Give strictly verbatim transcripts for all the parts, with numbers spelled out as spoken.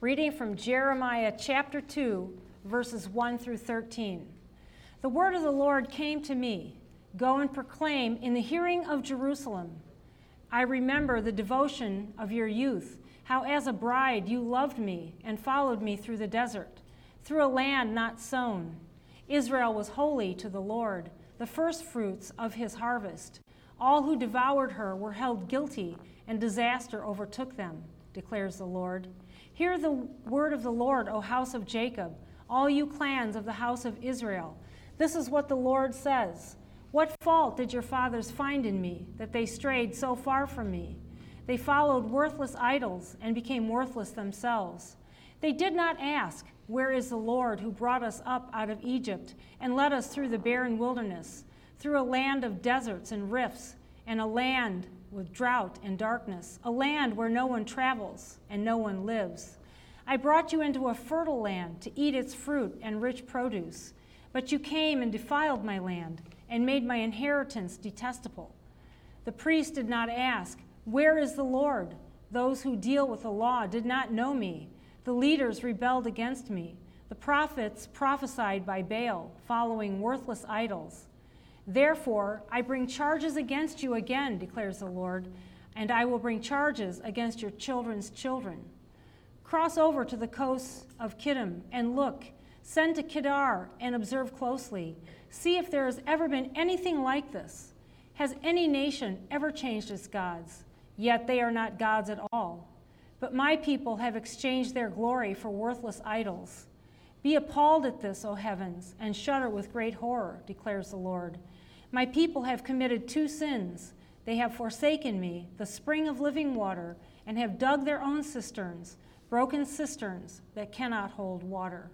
reading from Jeremiah chapter two, verses one through thirteen. The word of the Lord came to me, "Go and proclaim in the hearing of Jerusalem, I remember the devotion of your youth, how as a bride you loved me and followed me through the desert, through a land not sown. Israel was holy to the Lord, the firstfruits of his harvest. All who devoured her were held guilty, and disaster overtook them, declares the Lord. Hear the word of the Lord, O house of Jacob, all you clans of the house of Israel. This is what the Lord says. What fault did your fathers find in me, that they strayed so far from me? They followed worthless idols and became worthless themselves. They did not ask, where is the Lord who brought us up out of Egypt and led us through the barren wilderness, through a land of deserts and rifts, and a land with drought and darkness, a land where no one travels and no one lives. I brought you into a fertile land to eat its fruit and rich produce, but you came and defiled my land and made my inheritance detestable. The priest did not ask, where is the Lord? Those who deal with the law did not know me. The leaders rebelled against me. The prophets prophesied by Baal, following worthless idols. Therefore, I bring charges against you again, declares the Lord, and I will bring charges against your children's children. Cross over to the coast of Kittim and look. Send to Kedar and observe closely. See if there has ever been anything like this. Has any nation ever changed its gods? Yet they are not gods at all. But my people have exchanged their glory for worthless idols. Be appalled at this, O heavens, and shudder with great horror, declares the Lord. My people have committed two sins. They have forsaken me, the spring of living water, and have dug their own cisterns, broken cisterns that cannot hold water.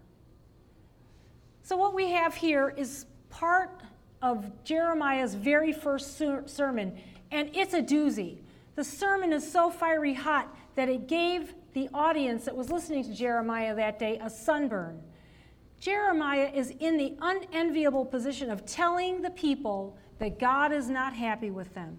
So what we have here is part of Jeremiah's very first ser- sermon, and it's a doozy. The sermon is so fiery hot that it gave the audience that was listening to Jeremiah that day a sunburn. Jeremiah is in the unenviable position of telling the people that God is not happy with them.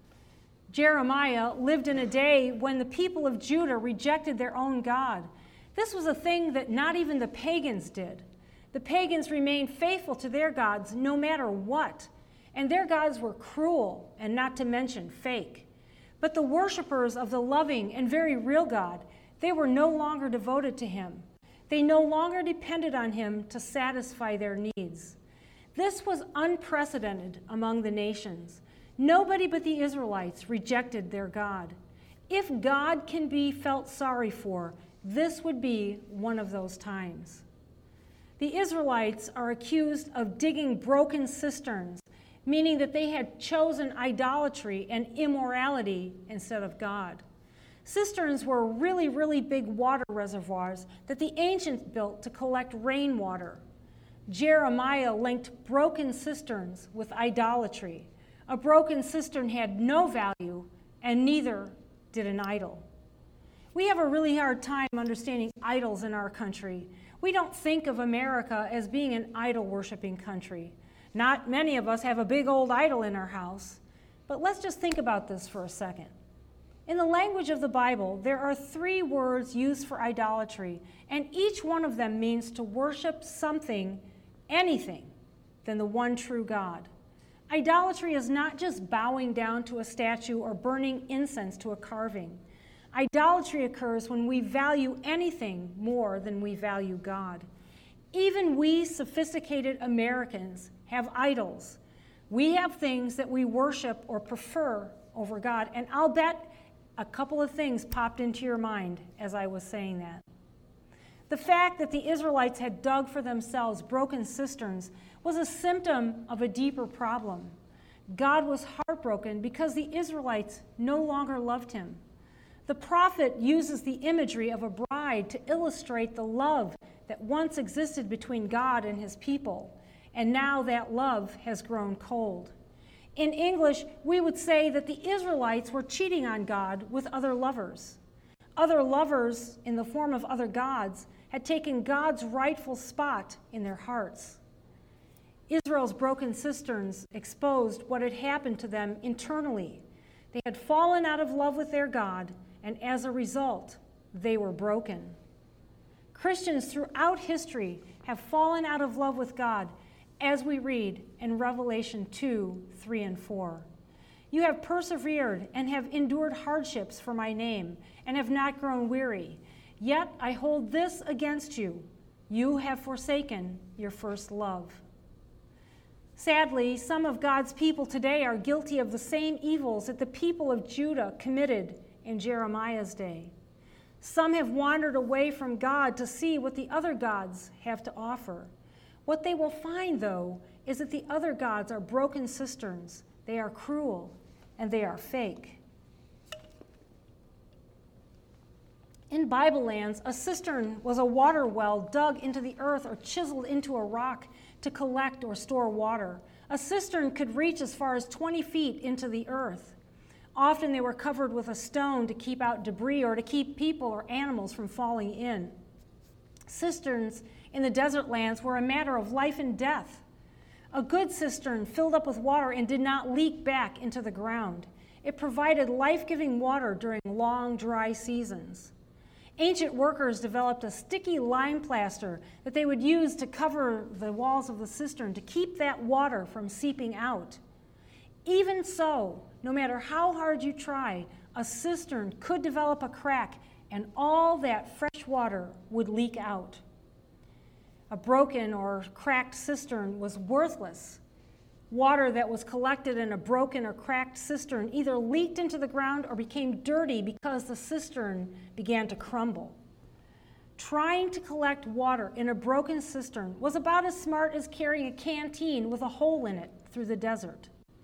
Jeremiah lived in a day when the people of Judah rejected their own God. This was a thing that not even the pagans did. The pagans remained faithful to their gods no matter what, and their gods were cruel and not to mention fake. But the worshipers of the loving and very real God, they were no longer devoted to him. They no longer depended on him to satisfy their needs. This was unprecedented among the nations. Nobody but the Israelites rejected their God. If God can be felt sorry for, this would be one of those times. The Israelites are accused of digging broken cisterns, meaning that they had chosen idolatry and immorality instead of God. Cisterns were really, really big water reservoirs that the ancients built to collect rainwater. Jeremiah linked broken cisterns with idolatry. A broken cistern had no value, and neither did an idol. We have a really hard time understanding idols in our country. We don't think of America as being an idol-worshiping country. Not many of us have a big old idol in our house. But let's just think about this for a second. In the language of the Bible, there are three words used for idolatry, and each one of them means to worship something, anything, than the one true God. Idolatry is not just bowing down to a statue or burning incense to a carving. Idolatry occurs when we value anything more than we value God. Even we sophisticated Americans have idols. We have things that we worship or prefer over God, and I'll bet a couple of things popped into your mind as I was saying that. The fact that the Israelites had dug for themselves broken cisterns was a symptom of a deeper problem. God was heartbroken because the Israelites no longer loved him. The prophet uses the imagery of a bride to illustrate the love that once existed between God and his people, and now that love has grown cold. In English, we would say that the Israelites were cheating on God with other lovers. Other lovers, in the form of other gods, had taken God's rightful spot in their hearts. Israel's broken cisterns exposed what had happened to them internally. They had fallen out of love with their God, and as a result, they were broken. Christians throughout history have fallen out of love with God, as we read in Revelation two, three, and four. You have persevered and have endured hardships for my name, and have not grown weary. Yet I hold this against you. You have forsaken your first love. Sadly, some of God's people today are guilty of the same evils that the people of Judah committed in Jeremiah's day. Some have wandered away from God to see what the other gods have to offer. What they will find, though, is that the other gods are broken cisterns. They are cruel, and they are fake. In Bible lands, a cistern was a water well dug into the earth or chiseled into a rock to collect or store water. A cistern could reach as far as twenty feet into the earth. Often they were covered with a stone to keep out debris or to keep people or animals from falling in. Cisterns in the desert lands were a matter of life and death. A good cistern filled up with water and did not leak back into the ground. It provided life-giving water during long, dry seasons. Ancient workers developed a sticky lime plaster that they would use to cover the walls of the cistern to keep that water from seeping out. Even so, no matter how hard you try, a cistern could develop a crack and all that fresh water would leak out. A broken or cracked cistern was worthless. Water that was collected in a broken or cracked cistern either leaked into the ground or became dirty because the cistern began to crumble. Trying to collect water in a broken cistern was about as smart as carrying a canteen with a hole in it through the desert.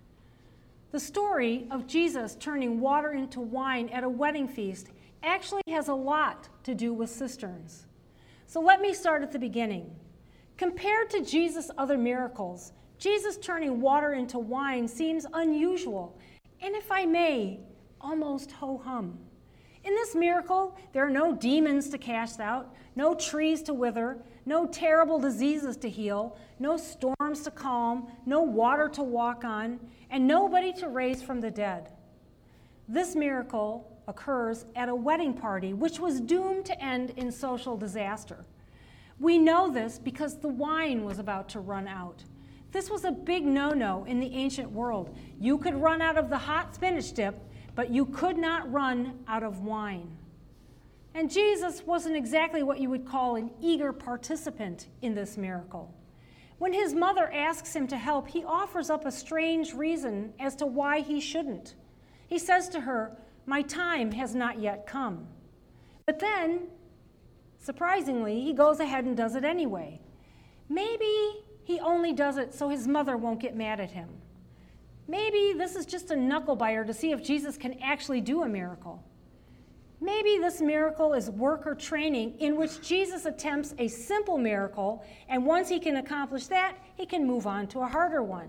The story of Jesus turning water into wine at a wedding feast actually has a lot to do with cisterns. So let me start at the beginning. Compared to Jesus' other miracles, Jesus turning water into wine seems unusual, and if I may, almost ho-hum. In this miracle, there are no demons to cast out, no trees to wither, no terrible diseases to heal, no storms to calm, no water to walk on, and nobody to raise from the dead. This miracle occurs at a wedding party, which was doomed to end in social disaster. We know this because the wine was about to run out. This was a big no-no in the ancient world. You could run out of the hot spinach dip, but you could not run out of wine. And Jesus wasn't exactly what you would call an eager participant in this miracle. When his mother asks him to help, he offers up a strange reason as to why he shouldn't. He says to her, "My time has not yet come." But then, surprisingly, he goes ahead and does it anyway. Maybe he only does it so his mother won't get mad at him. Maybe this is just a knuckle biter to see if Jesus can actually do a miracle. Maybe this miracle is worker training in which Jesus attempts a simple miracle, and once he can accomplish that, he can move on to a harder one.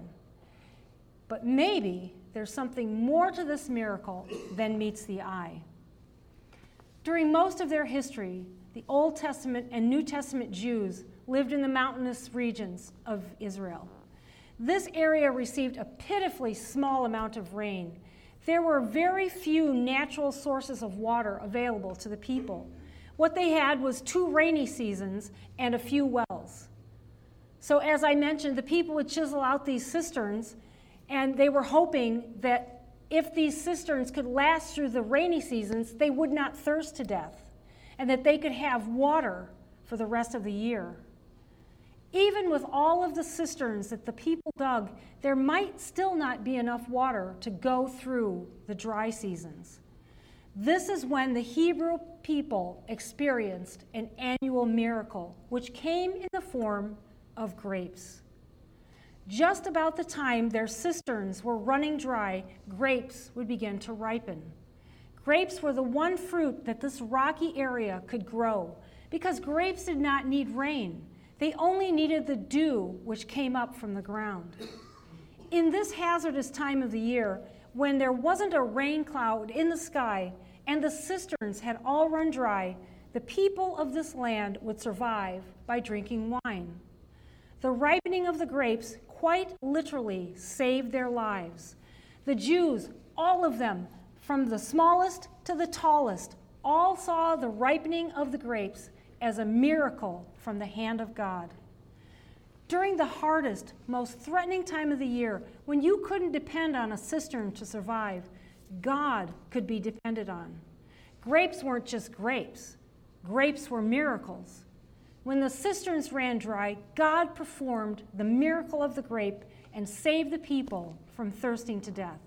But maybe there's something more to this miracle than meets the eye. During most of their history, the Old Testament and New Testament Jews lived in the mountainous regions of Israel. This area received a pitifully small amount of rain. There were very few natural sources of water available to the people. What they had was two rainy seasons and a few wells. So as I mentioned, the people would chisel out these cisterns, and they were hoping that if these cisterns could last through the rainy seasons, they would not thirst to death, and that they could have water for the rest of the year. Even with all of the cisterns that the people dug, there might still not be enough water to go through the dry seasons. This is when the Hebrew people experienced an annual miracle, which came in the form of grapes. Just about the time their cisterns were running dry, grapes would begin to ripen. Grapes were the one fruit that this rocky area could grow, because grapes did not need rain. They only needed the dew which came up from the ground. In this hazardous time of the year, when there wasn't a rain cloud in the sky and the cisterns had all run dry, the people of this land would survive by drinking wine. The ripening of the grapes quite literally saved their lives. The Jews, all of them, from the smallest to the tallest, all saw the ripening of the grapes as a miracle from the hand of God. During the hardest, most threatening time of the year, when you couldn't depend on a cistern to survive, God could be depended on. Grapes weren't just grapes. Grapes were miracles. When the cisterns ran dry, God performed the miracle of the grape and saved the people from thirsting to death.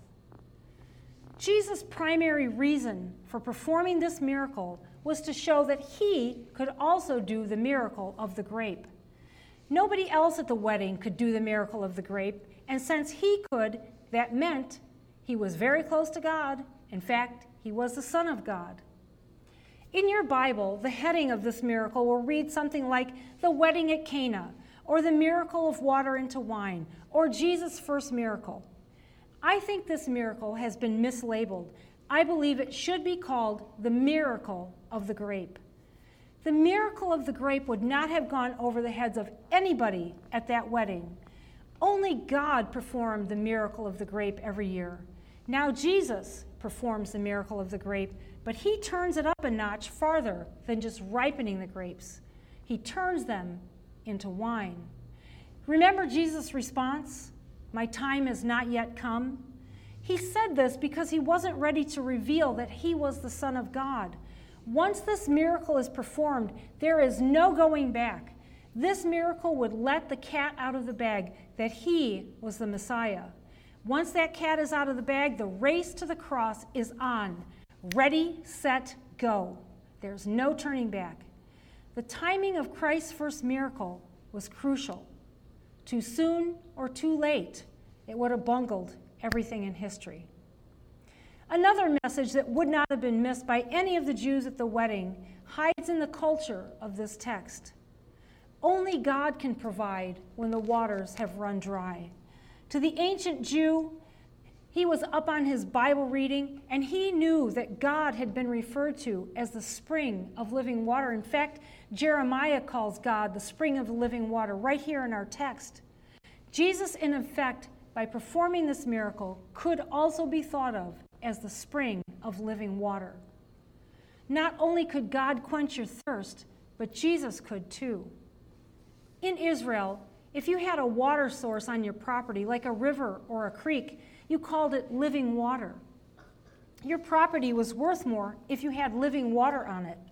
Jesus' primary reason for performing this miracle was to show that he could also do the miracle of the grape. Nobody else at the wedding could do the miracle of the grape, and since he could, that meant he was very close to God. In fact, he was the Son of God. In your Bible, the heading of this miracle will read something like the wedding at Cana, or the miracle of water into wine, or Jesus' first miracle. I think this miracle has been mislabeled. I believe it should be called the miracle of the grape. The miracle of the grape would not have gone over the heads of anybody at that wedding. Only God performed the miracle of the grape every year. Now Jesus performs the miracle of the grape, but he turns it up a notch farther than just ripening the grapes. He turns them into wine. Remember Jesus' response? My time has not yet come. He said this because he wasn't ready to reveal that he was the Son of God. Once this miracle is performed, there is no going back. This miracle would let the cat out of the bag that he was the Messiah. Once that cat is out of the bag, the race to the cross is on. Ready, set, go. There's no turning back. The timing of Christ's first miracle was crucial. Too soon or too late, it would have bungled everything in history. Another message that would not have been missed by any of the Jews at the wedding hides in the culture of this text. Only God can provide when the waters have run dry. To the ancient Jew, he was up on his Bible reading, and he knew that God had been referred to as the spring of living water. In fact, Jeremiah calls God the spring of living water right here in our text. Jesus, in effect, by performing this miracle, could also be thought of as the spring of living water. Not only could God quench your thirst, but Jesus could too. In Israel, if you had a water source on your property, like a river or a creek, you called it living water. Your property was worth more if you had living water on it.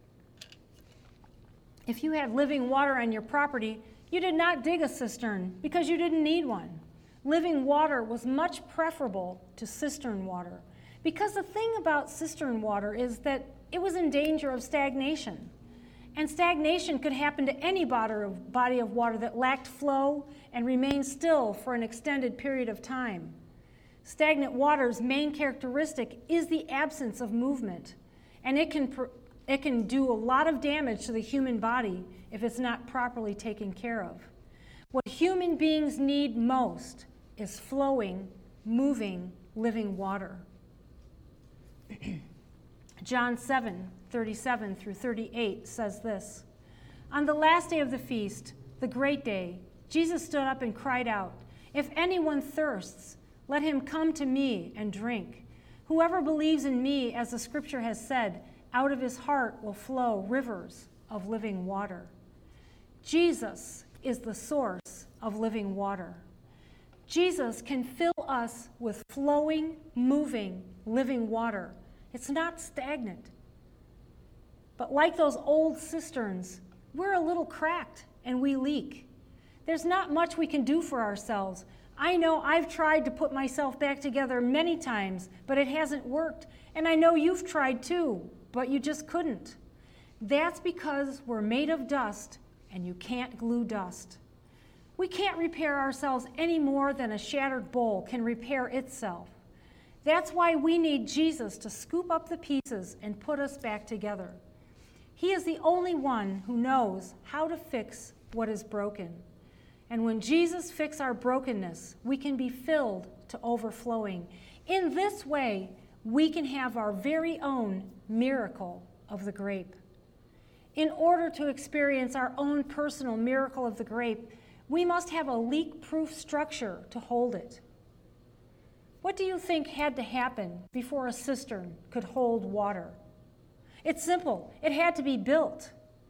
If you had living water on your property, you did not dig a cistern because you didn't need one. Living water was much preferable to cistern water, because the thing about cistern water is that it was in danger of stagnation. And stagnation could happen to any body of water that lacked flow and remained still for an extended period of time. Stagnant water's main characteristic is the absence of movement, and it can, it can do a lot of damage to the human body if it's not properly taken care of. What human beings need most is flowing, moving, living water. John seven, thirty-seven through thirty-eight says this. On the last day of the feast, the great day, Jesus stood up and cried out, "If anyone thirsts, let him come to me and drink. Whoever believes in me, as the scripture has said, out of his heart will flow rivers of living water." Jesus is the source of living water. Jesus can fill us with flowing, moving, living water. It's not stagnant. But like those old cisterns, we're a little cracked and we leak. There's not much we can do for ourselves. I know I've tried to put myself back together many times, but it hasn't worked. And I know you've tried too, but you just couldn't. That's because we're made of dust, and you can't glue dust. We can't repair ourselves any more than a shattered bowl can repair itself. That's why we need Jesus to scoop up the pieces and put us back together. He is the only one who knows how to fix what is broken. And when Jesus fixes our brokenness, we can be filled to overflowing. In this way, we can have our very own miracle of the grape. In order to experience our own personal miracle of the grape, we must have a leak-proof structure to hold it. What do you think had to happen before a cistern could hold water? It's simple. It had to be built.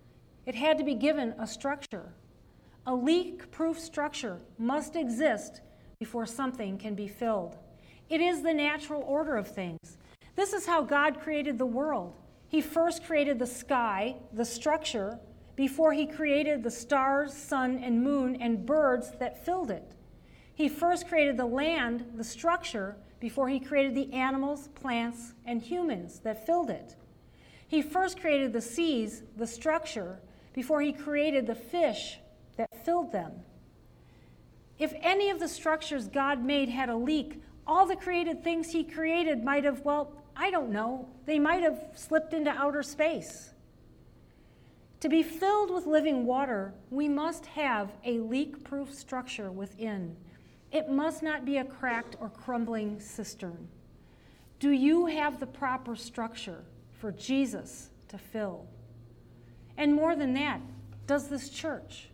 It had to be given a structure. A leak-proof structure must exist before something can be filled. It is the natural order of things. This is how God created the world. He first created the sky, the structure, before he created the stars, sun, and moon, and birds that filled it. He first created the land, the structure, before he created the animals, plants, and humans that filled it. He first created the seas, the structure, before he created the fish that filled them. If any of the structures God made had a leak, all the created things he created might have, well, I don't know, they might have slipped into outer space. To be filled with living water, we must have a leak-proof structure within. It must not be a cracked or crumbling cistern. Do you have the proper structure for Jesus to fill? And more than that, does this church?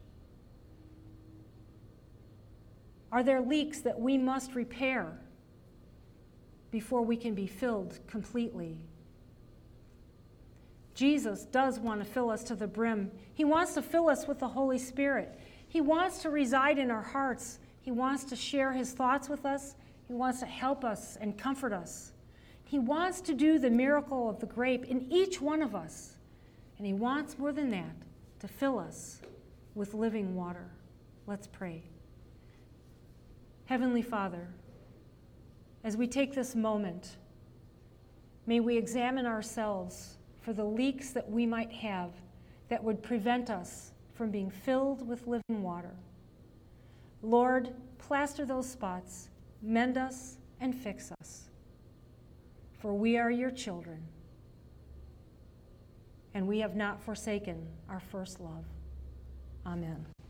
Are there leaks that we must repair before we can be filled completely? Jesus does want to fill us to the brim. He wants to fill us with the Holy Spirit. He wants to reside in our hearts. He wants to share his thoughts with us. He wants to help us and comfort us. He wants to do the miracle of the grape in each one of us. And he wants more than that, to fill us with living water. Let's pray. Heavenly Father, as we take this moment, may we examine ourselves for the leaks that we might have that would prevent us from being filled with living water. Lord, plaster those spots, mend us, and fix us. For we are your children, and we have not forsaken our first love. Amen.